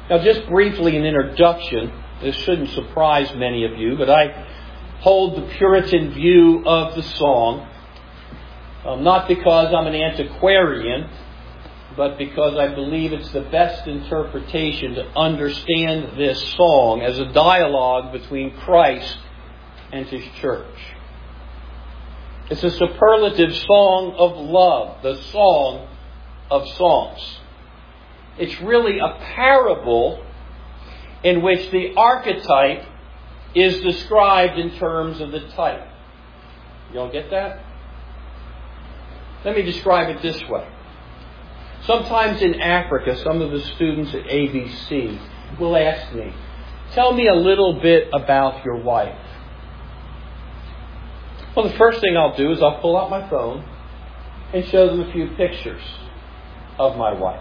Now, just briefly an introduction. This shouldn't surprise many of you, but I hold the Puritan view of the song, not because I'm an antiquarian, but because I believe it's the best interpretation to understand this song as a dialogue between Christ and His church. It's a superlative song of love, the Song of Songs. It's really a parable in which the archetype is described in terms of the type. You all get that? Let me describe it this way. Sometimes in Africa, some of the students at ABC will ask me, tell me a little bit about your wife. Well, the first thing I'll do is I'll pull out my phone and show them a few pictures of my wife.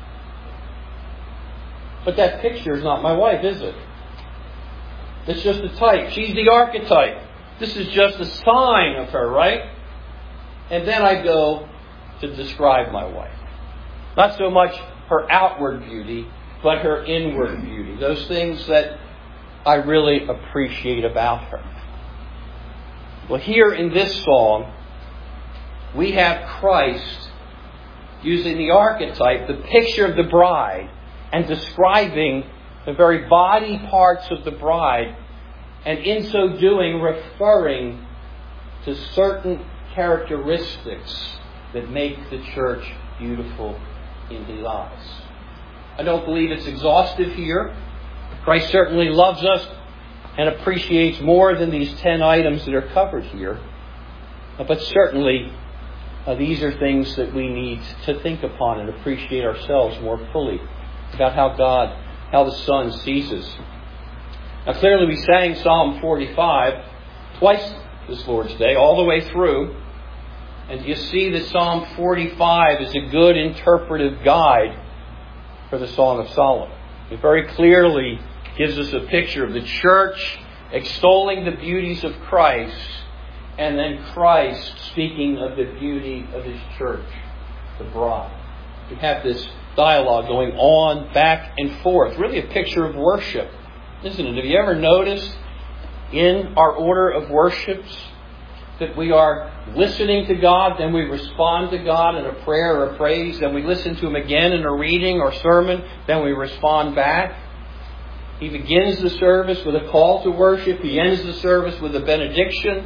But that picture is not my wife, is it? It's just a type. She's the archetype. This is just a sign of her, right? And then I go to describe my wife. Not so much her outward beauty, but her inward beauty. Those things that I really appreciate about her. Well, here in this song, we have Christ using the archetype, the picture of the bride, and describing the very body parts of the bride, and in so doing referring to certain characteristics that make the church beautiful in His eyes. I don't believe it's exhaustive here. Christ certainly loves us and appreciates more than these 10 items that are covered here. But certainly these are things that we need to think upon and appreciate ourselves more fully about how the Son sees us. Now clearly we sang Psalm 45 twice this Lord's Day, all the way through. And you see that Psalm 45 is a good interpretive guide for the Song of Solomon. It very clearly gives us a picture of the church extolling the beauties of Christ, and then Christ speaking of the beauty of His church, the bride. We have this dialogue going on back and forth. Really a picture of worship, isn't it? Have you ever noticed in our order of worships that we are listening to God, then we respond to God in a prayer or a praise, then we listen to Him again in a reading or sermon, then we respond back? He begins the service with a call to worship. He ends the service with a benediction.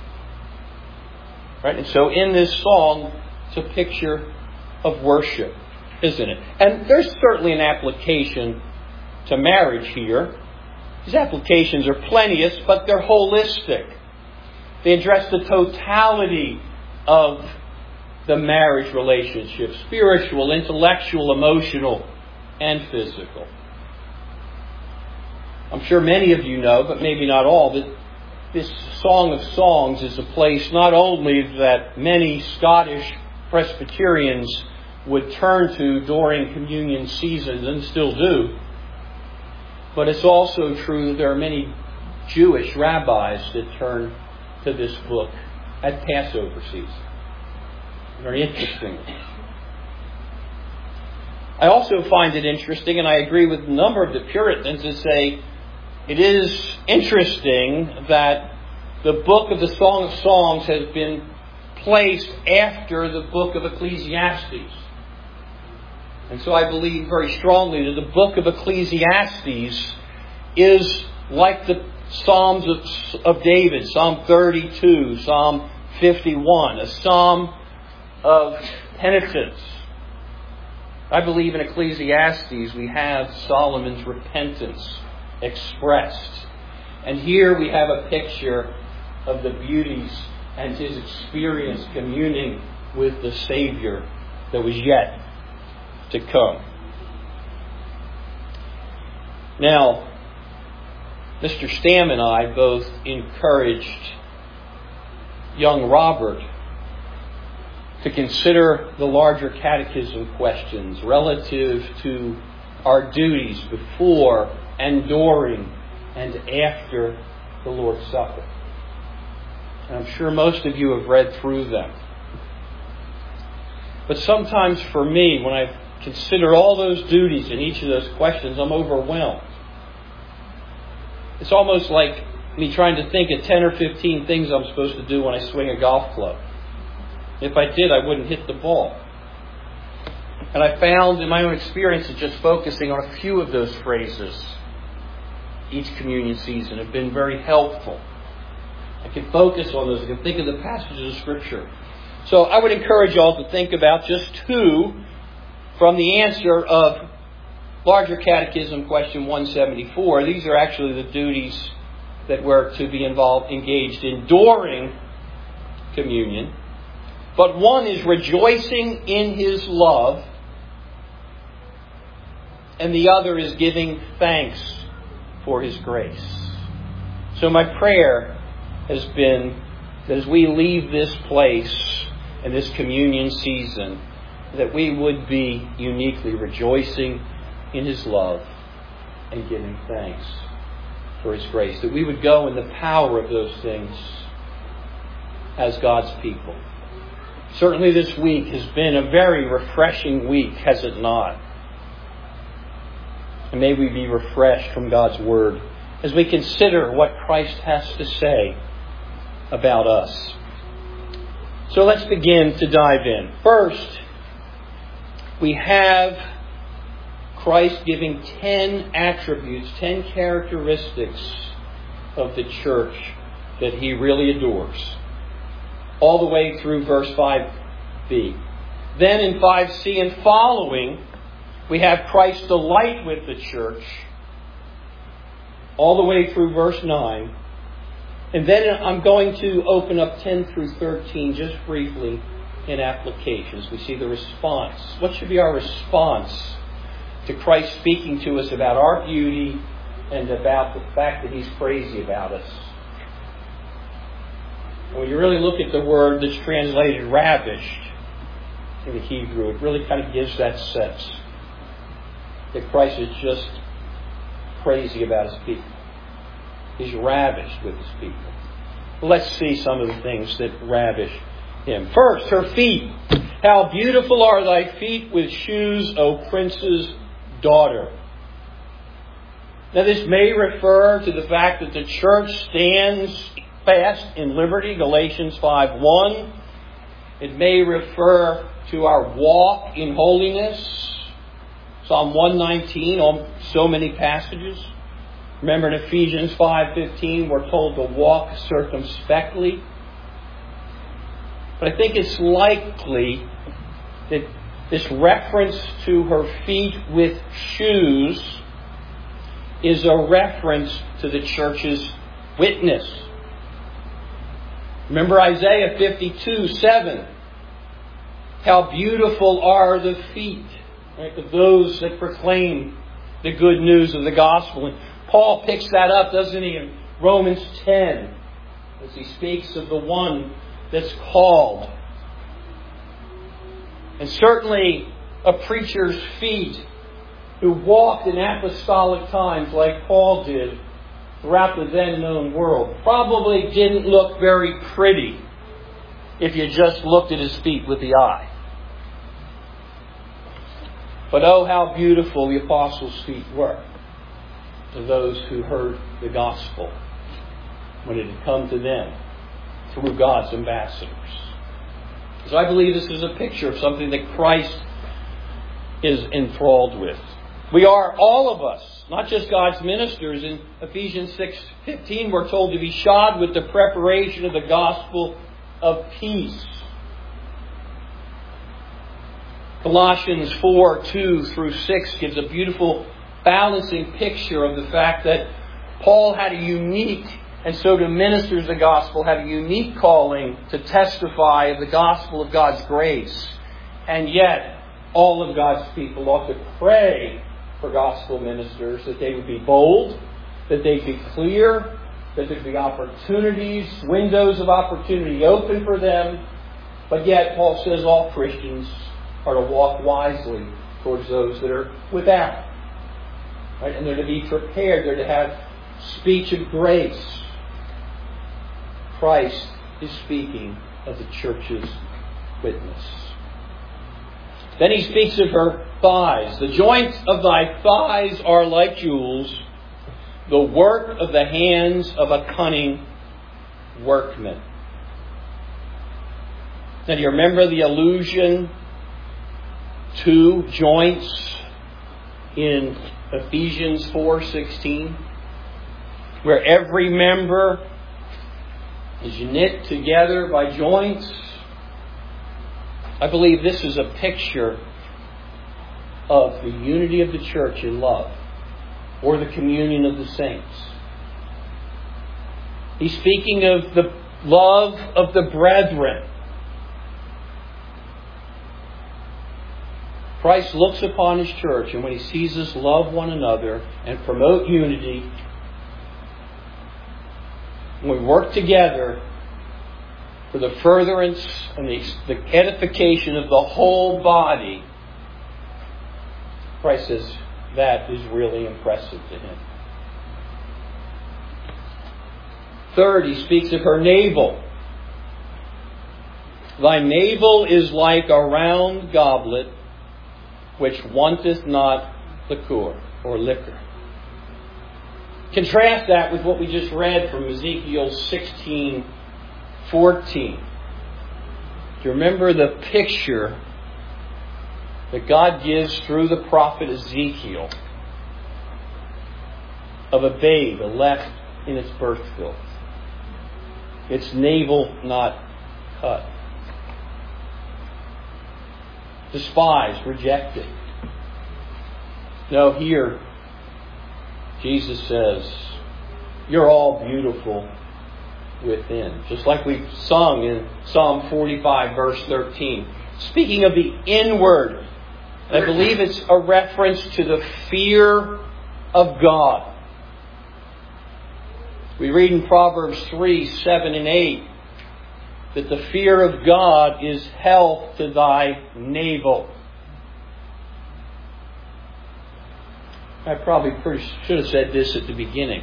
Right? And so in this song, it's a picture of worship, isn't it? And there's certainly an application to marriage here. These applications are plenteous, but they're holistic. They address the totality of the marriage relationship, spiritual, intellectual, emotional, and physical. I'm sure many of you know, but maybe not all, that this Song of Songs is a place not only that many Scottish Presbyterians would turn to during communion seasons and still do, but it's also true that there are many Jewish rabbis that turn to this book at Passover season. Very interesting. I also find it interesting, and I agree with a number of the Puritans that say it is interesting that the book of the Song of Songs has been placed after the book of Ecclesiastes. And so I believe very strongly that the book of Ecclesiastes is like the Psalms of David, Psalm 32, Psalm 51, a psalm of penitence. I believe in Ecclesiastes we have Solomon's repentance expressed. And here we have a picture of the beauties and his experience communing with the Savior that was yet to come. Now, Mr. Stamm and I both encouraged young Robert to consider the larger catechism questions relative to our duties before and during and after the Lord's Supper. And I'm sure most of you have read through them. But sometimes for me, when I've consider all those duties in each of those questions, I'm overwhelmed. It's almost like me trying to think of 10 or 15 things I'm supposed to do when I swing a golf club. If I did, I wouldn't hit the ball. And I found in my own experience that just focusing on a few of those phrases each communion season have been very helpful. I can focus on those. I can think of the passages of Scripture. So I would encourage you all to think about just two from the answer of Larger Catechism question 174. These are actually the duties that we're to be engaged in during communion. But one is rejoicing in His love, and the other is giving thanks for His grace. So my prayer has been that as we leave this place in this communion season, that we would be uniquely rejoicing in His love and giving thanks for His grace. That we would go in the power of those things as God's people. Certainly this week has been a very refreshing week, has it not? And may we be refreshed from God's Word as we consider what Christ has to say about us. So let's begin to dive in. First, we have Christ giving 10 attributes, 10 characteristics of the church that He really adores. All the way through verse 5b. Then in 5c and following, we have Christ's delight with the church. All the way through verse 9. And then I'm going to open up 10 through 13 just briefly in applications. We see the response. What should be our response to Christ speaking to us about our beauty and about the fact that He's crazy about us? And when you really look at the word that's translated ravished in the Hebrew, it really kind of gives that sense that Christ is just crazy about His people. He's ravished with His people. Well, let's see some of the things that ravish Him. First, her feet. How beautiful are thy feet with shoes, O Prince's daughter. Now this may refer to the fact that the church stands fast in liberty, Galatians 5:1. It may refer to our walk in holiness, Psalm 119, on so many passages. Remember in Ephesians 5:15, we're told to walk circumspectly. But I think it's likely that this reference to her feet with shoes is a reference to the church's witness. Remember Isaiah 52:7. How beautiful are the feet, right, of those that proclaim the good news of the gospel. And Paul picks that up, doesn't he, in Romans 10, as he speaks of the one that's called. And certainly a preacher's feet who walked in apostolic times like Paul did throughout the then known world probably didn't look very pretty if you just looked at his feet with the eye. But oh, how beautiful the apostles' feet were to those who heard the gospel when it had come to them through God's ambassadors. So I believe this is a picture of something that Christ is enthralled with. We are, all of us, not just God's ministers. In Ephesians 6:15, we're told to be shod with the preparation of the gospel of peace. Colossians 4:2-6 gives a beautiful balancing picture of the fact that Paul had a unique, and so do ministers of the gospel, have a unique calling to testify of the gospel of God's grace. And yet, all of God's people ought to pray for gospel ministers, that they would be bold, that they'd be clear, that there'd be opportunities, windows of opportunity open for them. But yet, Paul says all Christians are to walk wisely towards those that are without. Right? And they're to be prepared. They're to have speech of grace. Christ is speaking of the church's witness. Then he speaks of her thighs. The joints of thy thighs are like jewels, the work of the hands of a cunning workman. Now, do you remember the allusion to joints in Ephesians 4:16? Where every member is knit together by joints. I believe this is a picture of the unity of the church in love, or the communion of the saints. He's speaking of the love of the brethren. Christ looks upon His church, and when He sees us love one another and promote unity, when we work together for the furtherance and the edification of the whole body, Christ says that is really impressive to Him. Third, He speaks of her navel. Thy navel is like a round goblet which wanteth not liquor or liquor. Contrast that with what we just read from Ezekiel 16:14. Do you remember the picture that God gives through the prophet Ezekiel of a babe left in its birth filth, its navel not cut, despised, rejected? No, here Jesus says, you're all beautiful within. Just like we sung in Psalm 45, verse 13. Speaking of the inward, I believe it's a reference to the fear of God. We read in Proverbs 3:7 and 8 that the fear of God is health to thy navel. I probably should have said this at the beginning.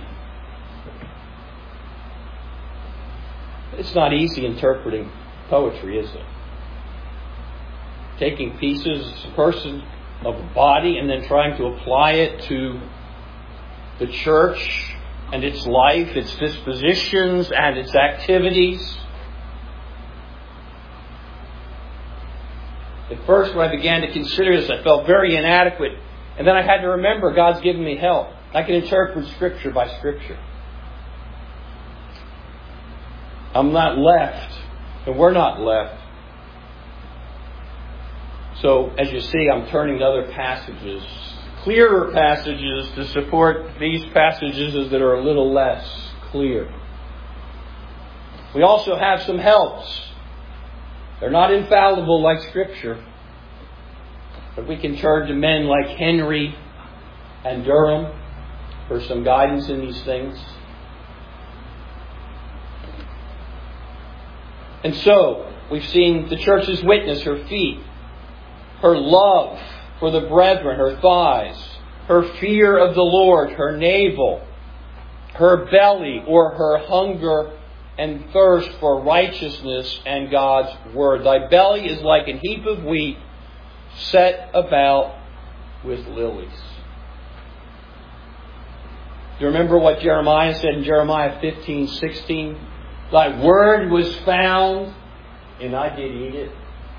It's not easy interpreting poetry, is it? Taking pieces of a body and then trying to apply it to the church and its life, its dispositions and its activities. At first, when I began to consider this, I felt very inadequate. And then I had to remember God's given me help. I can interpret Scripture by Scripture. I'm not left, and we're not left. So, as you see, I'm turning to other passages, clearer passages, to support these passages that are a little less clear. We also have some helps. They're not infallible like Scripture. But we can turn to men like Henry and Durham for some guidance in these things. And so, we've seen the church's witness, her feet, her love for the brethren, her thighs, her fear of the Lord, her navel, her belly, or her hunger and thirst for righteousness and God's Word. Thy belly is like an heap of wheat set about with lilies. Do you remember what Jeremiah said in Jeremiah 15:16? Thy word was found, and I did eat it.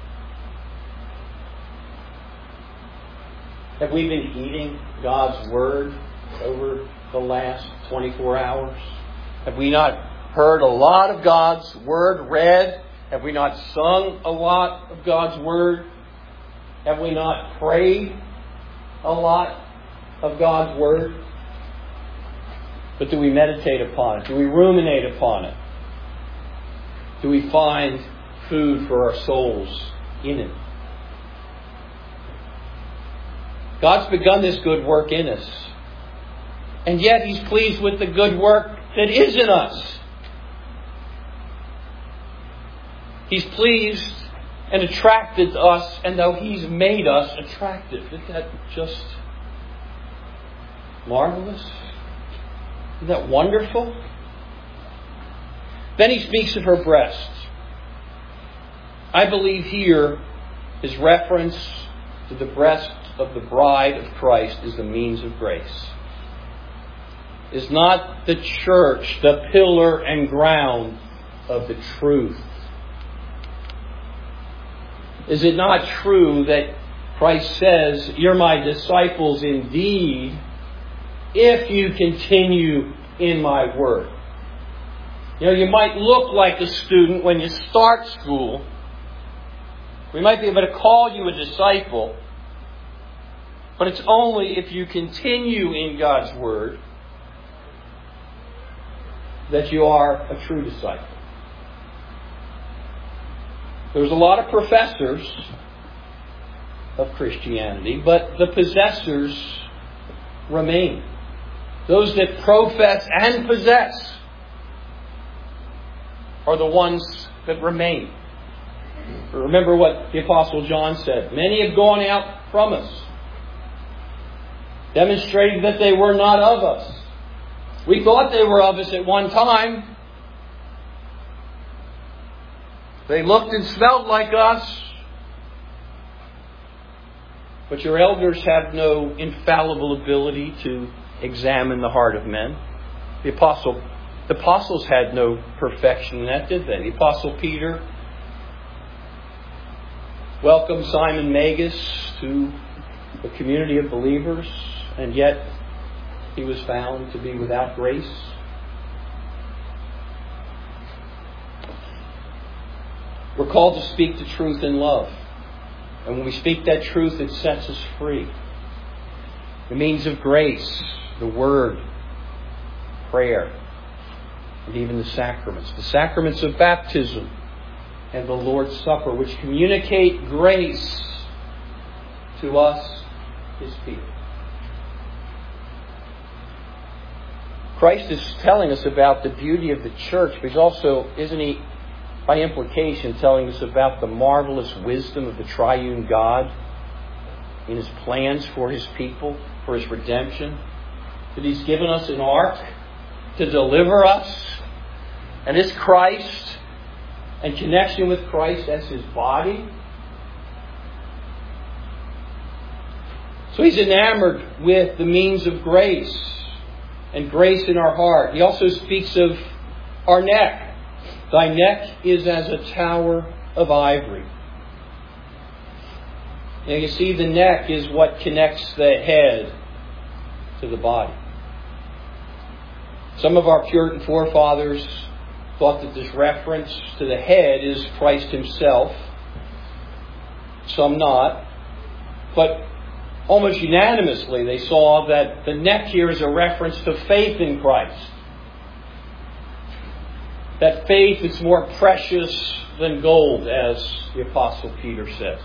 Have we been eating God's Word over the last 24 hours? Have we not heard a lot of God's Word read? Have we not sung a lot of God's Word? Have we not prayed a lot of God's Word? But do we meditate upon it? Do we ruminate upon it? Do we find food for our souls in it? God's begun this good work in us. And yet He's pleased with the good work that is in us. He's pleased and attracted to us, and though He's made us attractive. Isn't that just marvelous? Isn't that wonderful? Then He speaks of her breasts. I believe here is reference to the breast of the bride of Christ is the means of grace. Is not the church the pillar and ground of the truth? Is it not true that Christ says, "You're my disciples indeed, if you continue in my word"? You know, you might look like a student when you start school. We might be able to call you a disciple, but it's only if you continue in God's word that you are a true disciple. There's a lot of professors of Christianity, but the possessors remain. Those that profess and possess are the ones that remain. Remember what the Apostle John said. Many have gone out from us, demonstrating that they were not of us. We thought they were of us at one time. They looked and smelled like us. But your elders have no infallible ability to examine the heart of men. The apostles had no perfection in that, did they? The Apostle Peter welcomed Simon Magus to the community of believers, and yet he was found to be without grace. We're called to speak the truth in love. And when we speak that truth, it sets us free. The means of grace, the Word, prayer, and even the sacraments. The sacraments of baptism and the Lord's Supper, which communicate grace to us, His people. Christ is telling us about the beauty of the church, but He's also, isn't He, by implication, telling us about the marvelous wisdom of the triune God in His plans for His people, for His redemption? That He's given us an ark to deliver us, and it's Christ, and connection with Christ as His body. So He's enamored with the means of grace, and grace in our heart. He also speaks of our neck. Thy neck is as a tower of ivory. Now you see, the neck is what connects the head to the body. Some of our Puritan forefathers thought that this reference to the head is Christ Himself. Some not. But almost unanimously they saw that the neck here is a reference to faith in Christ. That faith is more precious than gold, as the Apostle Peter says.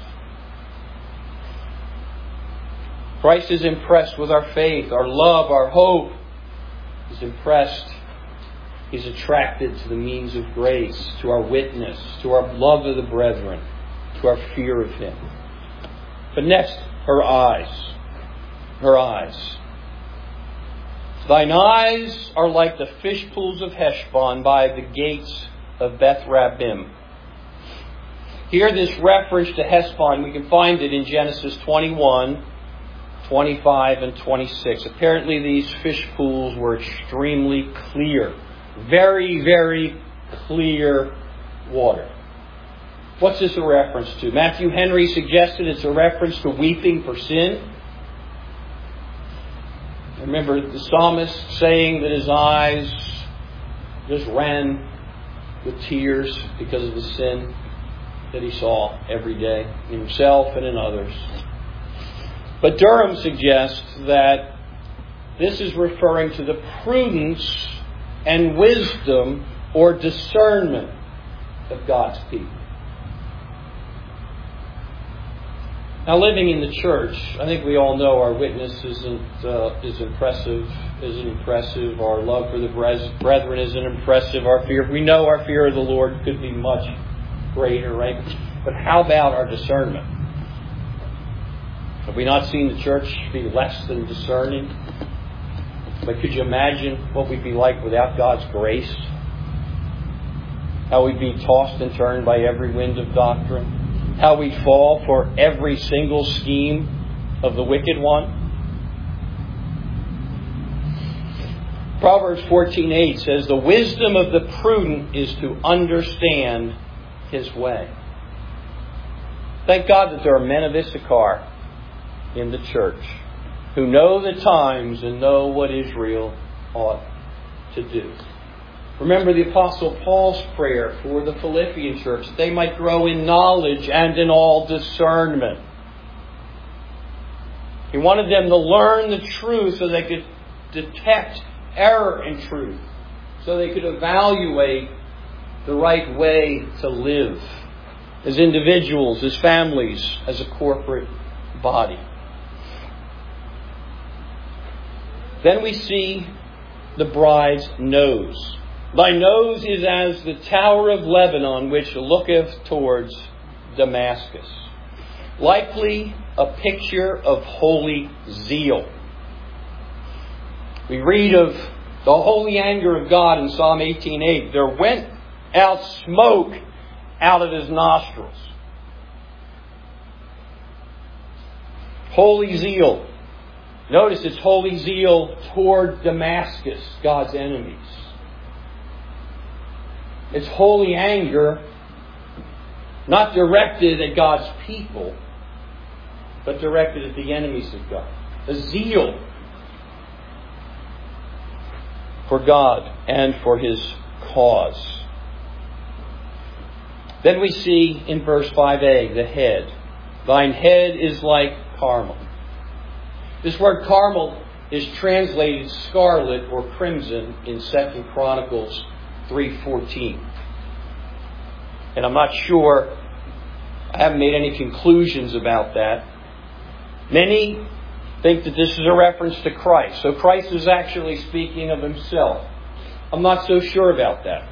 Christ is impressed with our faith, our love, our hope. He's impressed. He's attracted to the means of grace, to our witness, to our love of the brethren, to our fear of Him. But next, her eyes. Her eyes. Thine eyes are like the fish pools of Heshbon by the gates of Beth Rabbim. Here, this reference to Heshbon, we can find it in Genesis 21, 25, and 26. Apparently, these fish pools were extremely clear. Very, very clear water. What's this a reference to? Matthew Henry suggested it's a reference to weeping for sin. Remember the psalmist saying that his eyes just ran with tears because of the sin that he saw every day in himself and in others. But Durham suggests that this is referring to the prudence and wisdom or discernment of God's people. Now, living in the church, I think we all know our witness isn't impressive. Our love for the brethren isn't impressive. We know our fear of the Lord could be much greater, right? But how about our discernment? Have we not seen the church be less than discerning? But could you imagine what we'd be like without God's grace? How we'd be tossed and turned by every wind of doctrine? how we fall for every single scheme of the wicked one? Proverbs 14:8 says, "The wisdom of the prudent is to understand his way." Thank God that there are men of Issachar in the church who know the times and know what Israel ought to do. Remember the Apostle Paul's prayer for the Philippian church, that they might grow in knowledge and in all discernment. He wanted them to learn the truth so they could detect error in truth, so they could evaluate the right way to live as individuals, as families, as a corporate body. Then we see the bride's nose. Thy nose is as the tower of Lebanon, which looketh towards Damascus. Likely a picture of holy zeal. We read of the holy anger of God in Psalm 18:8. There went out smoke out of his nostrils. Holy zeal. Notice it's holy zeal toward Damascus, God's enemies. It's holy anger, not directed at God's people, but directed at the enemies of God. A zeal for God and for His cause. Then we see in verse 5a, the head. Thine head is like Carmel. This word Carmel is translated scarlet or crimson in 2 Chronicles 3:14. And I'm not sure, I haven't made any conclusions about that. Many think that this is a reference to Christ. So Christ is actually speaking of Himself. I'm not so sure about that.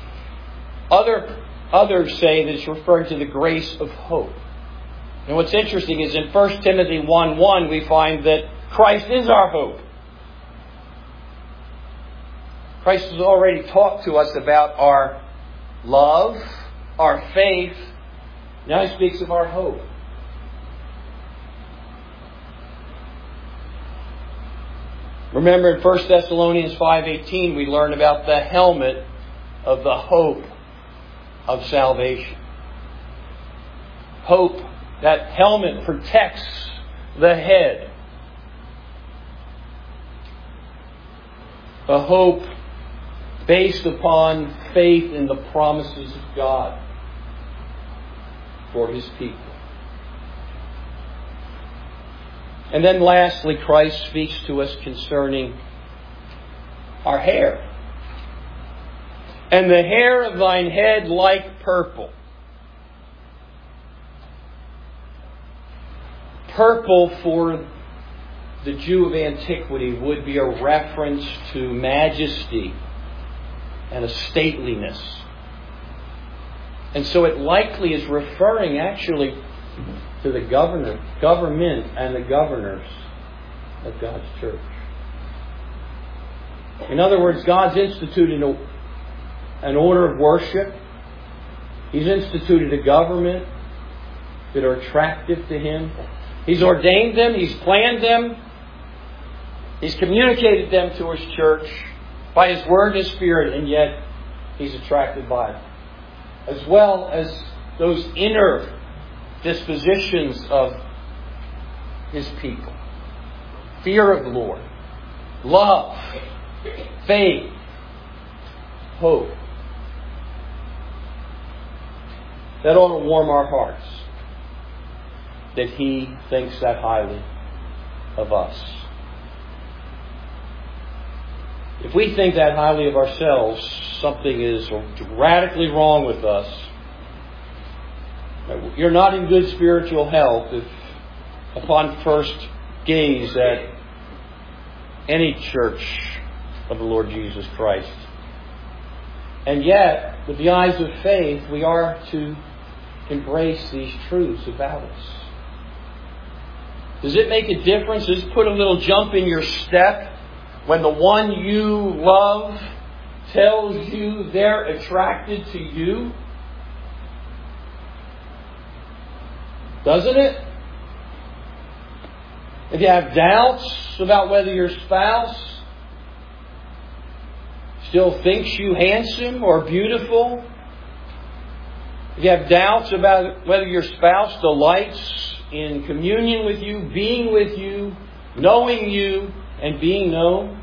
Others say that it's referring to the grace of hope. And what's interesting is in 1 Timothy 1:1 we find that Christ is our hope. Christ has already talked to us about our love, our faith. Now He speaks of our hope. Remember in 1 Thessalonians 5:18 we learn about the helmet of the hope of salvation. Hope, that helmet protects the head. A hope based upon faith in the promises of God for His people. And then lastly, Christ speaks to us concerning our hair. And the hair of thine head like purple. Purple for the Jew of antiquity would be a reference to majesty and a stateliness. And so it likely is referring actually to the government and the governors of God's church. In other words, God's instituted an order of worship. He's instituted a government that are attractive to Him. He's ordained them. He's planned them. He's communicated them to His church by His Word and His Spirit, and yet He's attracted by them. As well as those inner dispositions of His people. Fear of the Lord. Love. Faith. Hope. That ought to warm our hearts. That He thinks that highly of us. If we think that highly of ourselves, something is radically wrong with us. You're not in good spiritual health if, upon first gaze at any church of the Lord Jesus Christ. And yet, with the eyes of faith, we are to embrace these truths about us. Does it make a difference? Does it put a little jump in your step when the one you love tells you they're attracted to you? Doesn't it? If you have doubts about whether your spouse still thinks you handsome or beautiful, if you have doubts about whether your spouse delights in communion with you, being with you, knowing you, and being known.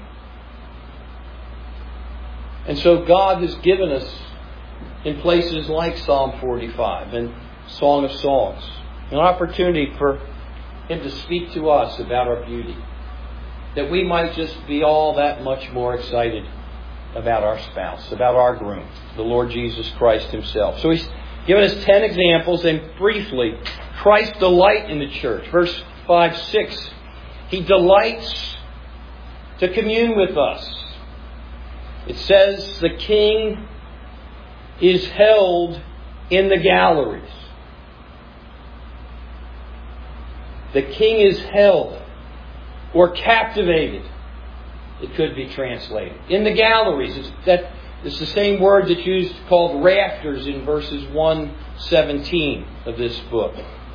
And so God has given us, in places like Psalm 45 and Song of Songs, an opportunity for Him to speak to us about our beauty, that we might just be all that much more excited about our spouse, about our groom, the Lord Jesus Christ Himself. So He's given us 10 examples, and briefly, Christ's delight in the church. Verse 5-6, He delights to commune with us. It says the King is held in the galleries. The King is held or captivated. It could be translated. In the galleries. It's the same word that's used called rafters in verses 1:17 of this book.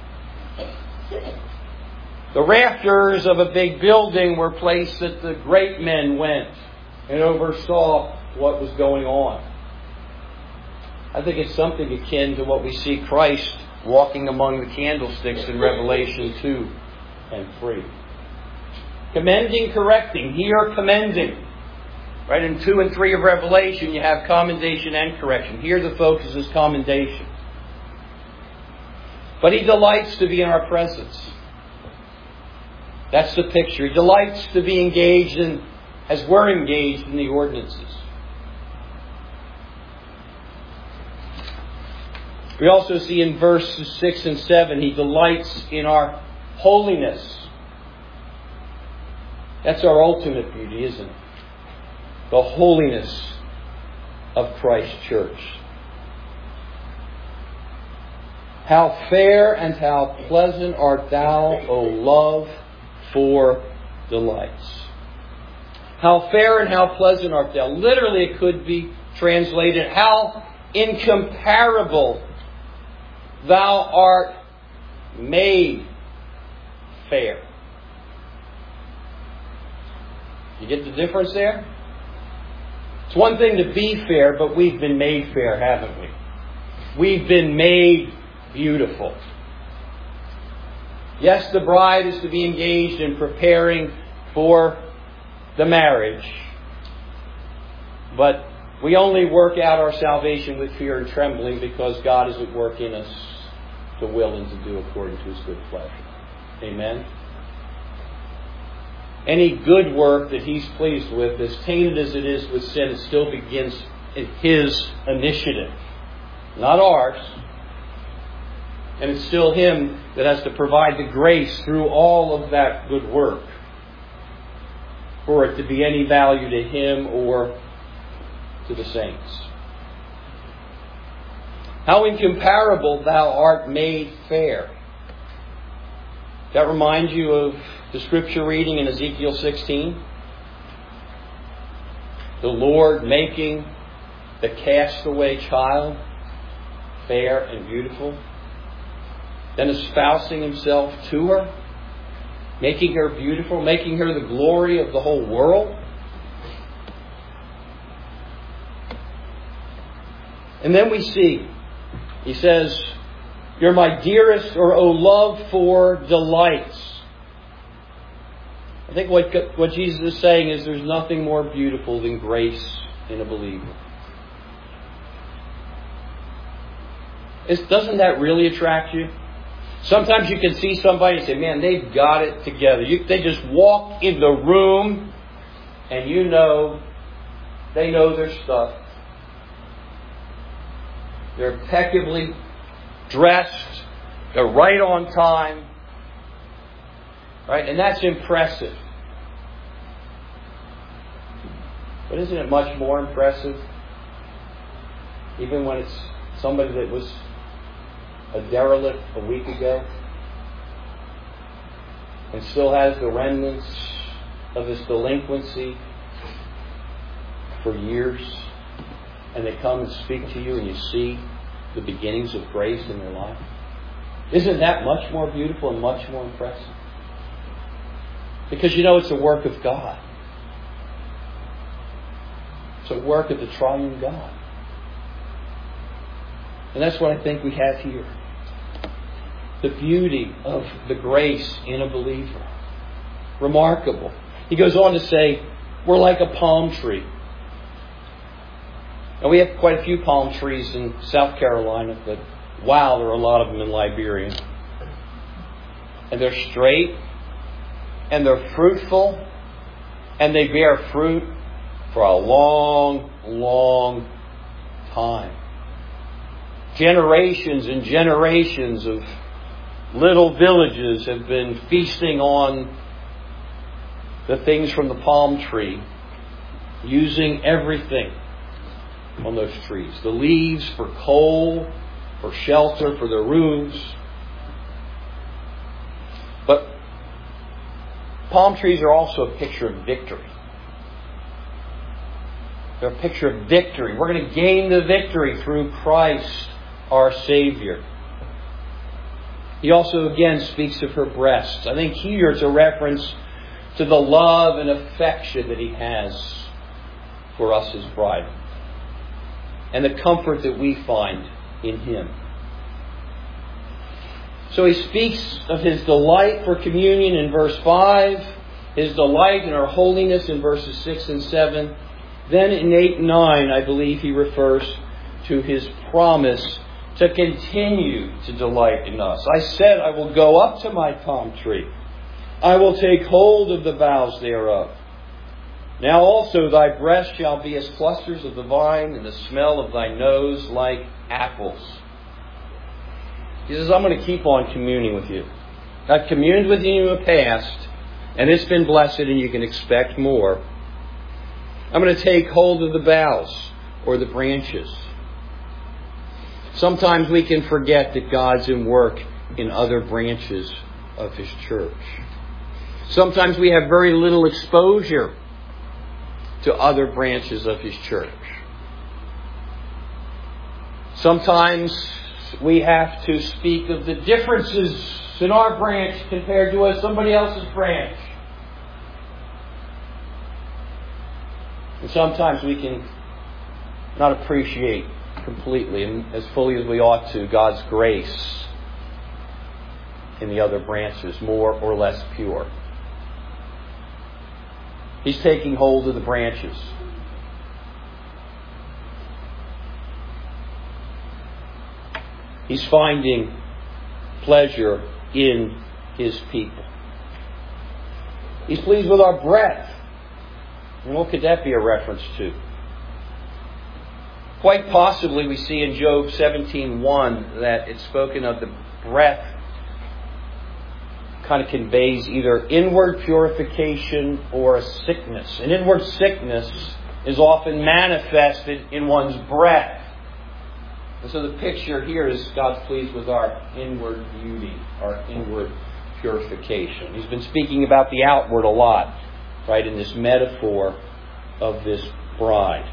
The rafters of a big building were places that the great men went and oversaw what was going on. I think it's something akin to what we see Christ walking among the candlesticks in Revelation 2 and 3. Commending, correcting. Here, commending. Right, in 2 and 3 of Revelation, you have commendation and correction. Here, the focus is commendation. But He delights to be in our presence. That's the picture. He delights to be engaged in, as we're engaged in the ordinances. We also see in verses 6 and 7, He delights in our holiness. That's our ultimate beauty, isn't it? The holiness of Christ's church. How fair and how pleasant art thou, O love, for delights. How fair and how pleasant art thou. Literally, it could be translated, how incomparable thou art made fair. You get the difference there? It's one thing to be fair, but we've been made fair, haven't we? We've been made beautiful. Yes, the bride is to be engaged in preparing for the marriage. But we only work out our salvation with fear and trembling because God is at work in us to will and to do according to His good pleasure. Amen? Any good work that He's pleased with, as tainted as it is with sin, it still begins in His initiative, not ours. And it's still Him that has to provide the grace through all of that good work for it to be any value to Him or to the saints. How incomparable thou art made fair. That reminds you of the scripture reading in Ezekiel 16? The Lord making the castaway child fair and beautiful, then espousing Himself to her, making her beautiful, making her the glory of the whole world. And then we see, He says, you're my dearest, or O love for delights. I think what Jesus is saying is there's nothing more beautiful than grace in a believer. Doesn't that really attract you? Sometimes you can see somebody and say, man, they've got it together. They just walk in the room and you know they know their stuff. They're impeccably dressed. They're right on time. Right? And that's impressive. But isn't it much more impressive? Even when it's somebody that was a derelict a week ago and still has the remnants of his delinquency for years, and they come and speak to you and you see the beginnings of grace in their life. Isn't that much more beautiful and much more impressive? Because it's a work of God. It's a work of the triune God. And that's what I think we have here. The beauty of the grace in a believer. Remarkable. He goes on to say, we're like a palm tree. Now we have quite a few palm trees in South Carolina, but wow, there are a lot of them in Liberia. And they're straight, and they're fruitful, and they bear fruit for a long, long time. Generations and generations of little villages have been feasting on the things from the palm tree, using everything on those trees. The leaves for coal, for shelter, for their roofs. But palm trees are also a picture of victory. They're a picture of victory. We're going to gain the victory through Christ, our Savior. He also again speaks of her breasts. I think here it's a reference to the love and affection that He has for us, His bride. And the comfort that we find in Him. So he speaks of His delight for communion in verse 5. His delight in our holiness in verses 6 and 7. Then in 8 and 9, I believe he refers to His promise to continue to delight in us. I said, I will go up to my palm tree. I will take hold of the boughs thereof. Now also thy breasts shall be as clusters of the vine, and the smell of thy nose like apples. He says, I'm going to keep on communing with you. I've communed with you in the past, and it's been blessed, and you can expect more. I'm going to take hold of the boughs, or the branches. Sometimes we can forget that God's in work in other branches of His church. Sometimes we have very little exposure to other branches of His church. Sometimes we have to speak of the differences in our branch compared to somebody else's branch. And sometimes we can not appreciate completely and as fully as we ought to God's grace in the other branches, more or less pure. He's taking hold of the branches. He's finding pleasure in His people. He's pleased with our breath. And what could that be a reference to? Quite possibly we see in Job 17:1 that it's spoken of the breath kind of conveys either inward purification or a sickness. An inward sickness is often manifested in one's breath. And so the picture here is God's pleased with our inward beauty, our inward purification. He's been speaking about the outward a lot, right, in this metaphor of this bride.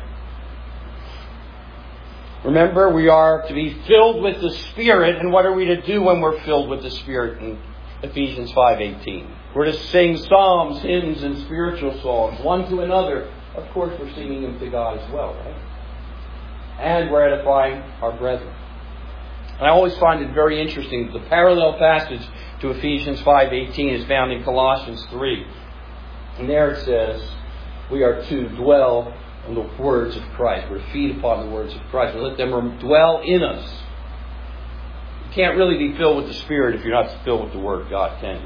Remember, we are to be filled with the Spirit, and what are we to do when we're filled with the Spirit in Ephesians 5:18? We're to sing psalms, hymns, and spiritual songs, one to another. Of course, we're singing them to God as well, right? And we're edifying our brethren. And I always find it very interesting. The parallel passage to Ephesians 5:18 is found in Colossians 3. And there it says, we are to dwell on the words of Christ. We're to feed upon the words of Christ. We let them dwell in us. You can't really be filled with the Spirit if you're not filled with the Word of God, can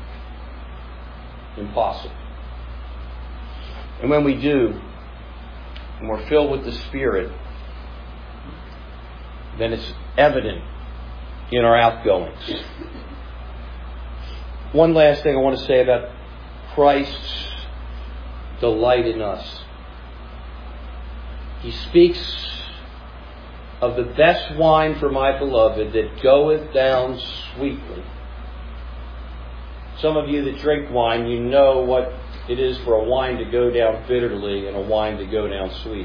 you? Impossible. And when we do, and we're filled with the Spirit, then it's evident in our outgoings. One last thing I want to say about Christ's delight in us. He speaks of the best wine for my beloved that goeth down sweetly. Some of you that drink wine, you know what it is for a wine to go down bitterly and a wine to go down sweet.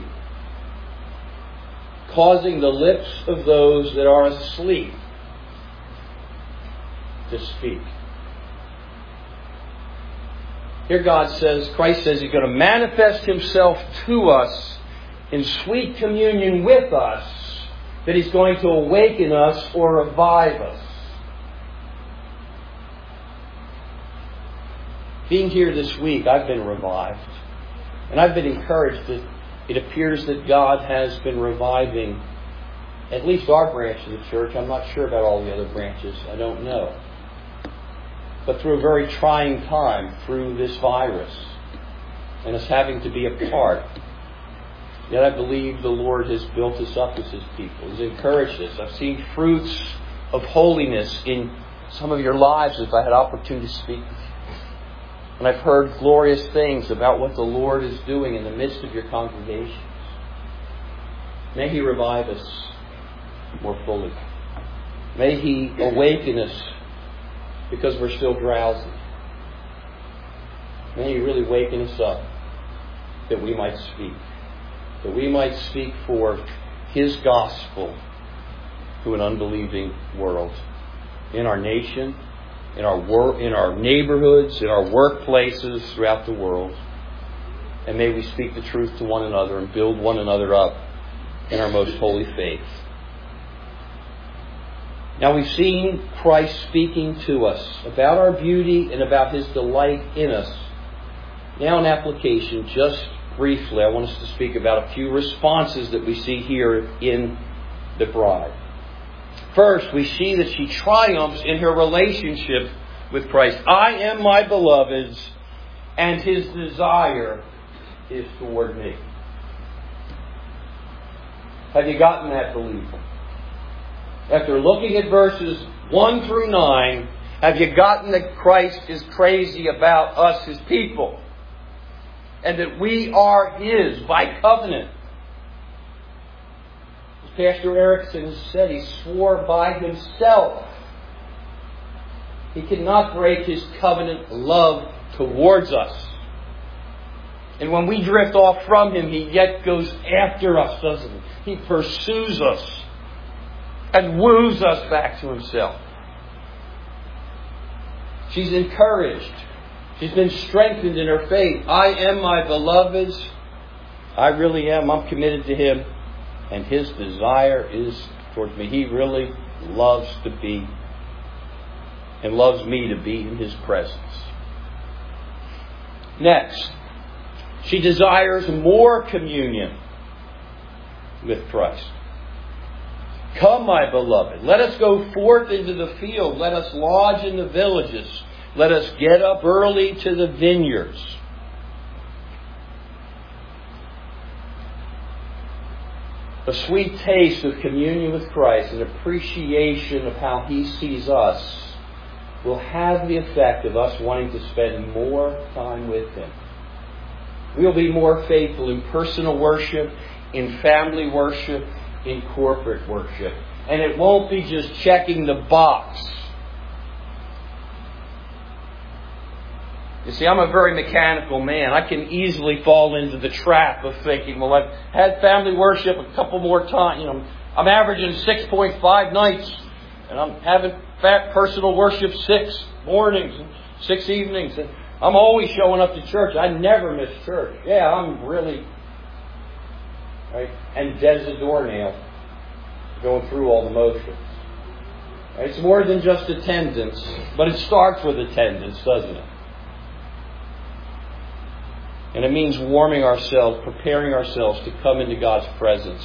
Causing the lips of those that are asleep to speak. Here God says, Christ says He's going to manifest Himself to us in sweet communion with us, that He's going to awaken us or revive us. Being here this week, I've been revived. And I've been encouraged that it appears that God has been reviving at least our branch of the church. I'm not sure about all the other branches. I don't know. But through a very trying time, through this virus, and us having to be apart, yet I believe the Lord has built us up as His people. He's encouraged us. I've seen fruits of holiness in some of your lives if I had opportunity to speak with you. And I've heard glorious things about what the Lord is doing in the midst of your congregations. May He revive us more fully. May He awaken us because we're still drowsy. May He really waken us up that we might speak. That we might speak forth His gospel to an unbelieving world. In our nation, in our neighborhoods, in our workplaces throughout the world. And may we speak the truth to one another and build one another up in our most holy faith. Now we've seen Christ speaking to us about our beauty and about His delight in us. Now in application, just briefly, I want us to speak about a few responses that we see here in the bride. First, we see that she triumphs in her relationship with Christ. I am my beloved's, and His desire is toward me. Have you gotten that, believer? After looking at verses 1 through 9, have you gotten that Christ is crazy about us, His people? And that we are His by covenant? Pastor Erickson has said, he swore by Himself. He cannot break His covenant love towards us. And when we drift off from Him, He yet goes after us, doesn't He? He pursues us and woos us back to Himself. She's encouraged. She's been strengthened in her faith. I am my beloved's. I really am. I'm committed to Him. And His desire is towards me. He really loves to be and loves me to be in His presence. Next, she desires more communion with Christ. Come, my beloved, let us go forth into the field. Let us lodge in the villages. Let us get up early to the vineyards. A sweet taste of communion with Christ, an appreciation of how He sees us, will have the effect of us wanting to spend more time with Him. We'll be more faithful in personal worship, in family worship, in corporate worship. And it won't be just checking the box. You see, I'm a very mechanical man. I can easily fall into the trap of thinking, well, I've had family worship a couple more times. You know, I'm averaging 6.5 nights. And I'm having personal worship 6 mornings and 6 evenings. And I'm always showing up to church. I never miss church. Yeah, I'm really... Right? And dead as a doornail, going through all the motions. Right? It's more than just attendance, but it starts with attendance, doesn't it? And it means warming ourselves, preparing ourselves to come into God's presence.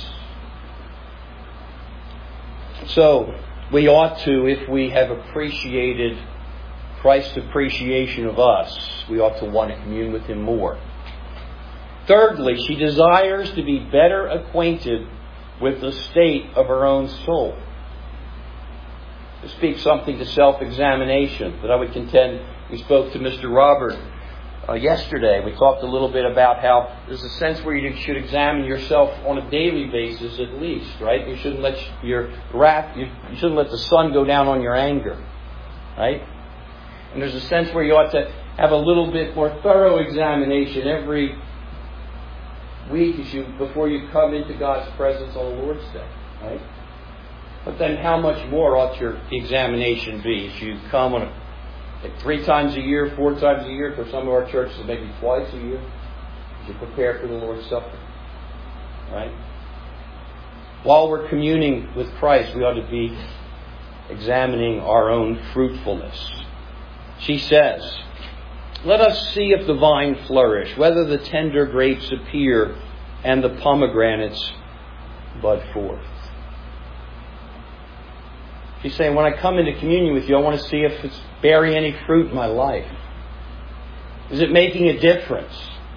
So, we ought to, if we have appreciated Christ's appreciation of us, we ought to want to commune with Him more. Thirdly, she desires to be better acquainted with the state of her own soul. This speaks something to self-examination that I would contend we spoke to Mr. Robert yesterday. We talked a little bit about how there's a sense where you should examine yourself on a daily basis at least, right? You shouldn't let your wrath, you shouldn't let the sun go down on your anger, right? And there's a sense where you ought to have a little bit more thorough examination every week before you come into God's presence on the Lord's Day, right? But then how much more ought your examination be? If you come on 3 times a year, 4 times a year, for some of our churches maybe twice a year, as you prepare for the Lord's Supper. Right? While we're communing with Christ, we ought to be examining our own fruitfulness. She says, let us see if the vine flourish, whether the tender grapes appear and the pomegranates bud forth. She's saying, when I come into communion with you, I want to see if it's bearing any fruit in my life. Is it making a difference?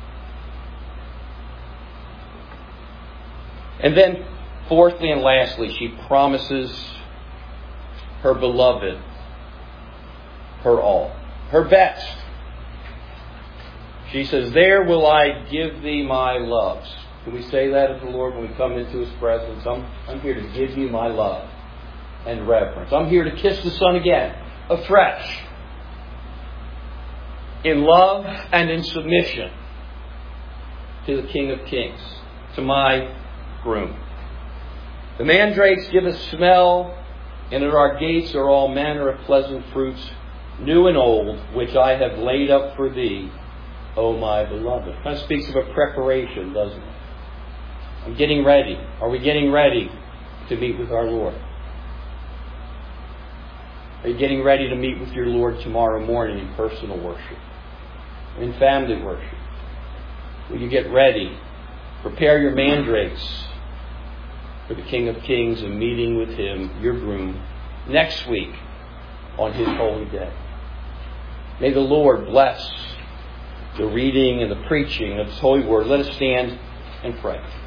And then, fourthly and lastly, she promises her beloved her all, her best. She says, there will I give thee my loves. Can we say that of the Lord when we come into His presence? I'm here to give you my love and reverence. I'm here to kiss the Son again, afresh, in love and in submission to the King of Kings, to my groom. The mandrakes give a smell, and at our gates are all manner of pleasant fruits, new and old, which I have laid up for thee, O my beloved. Kind of speaks of a preparation, doesn't it? I'm getting ready. Are we getting ready to meet with our Lord? Are you getting ready to meet with your Lord tomorrow morning in personal worship, in family worship? Will you get ready? Prepare your mandrakes for the King of Kings and meeting with Him, your groom, next week on His holy day. May the Lord bless the reading and the preaching of His holy word. Let us stand and pray.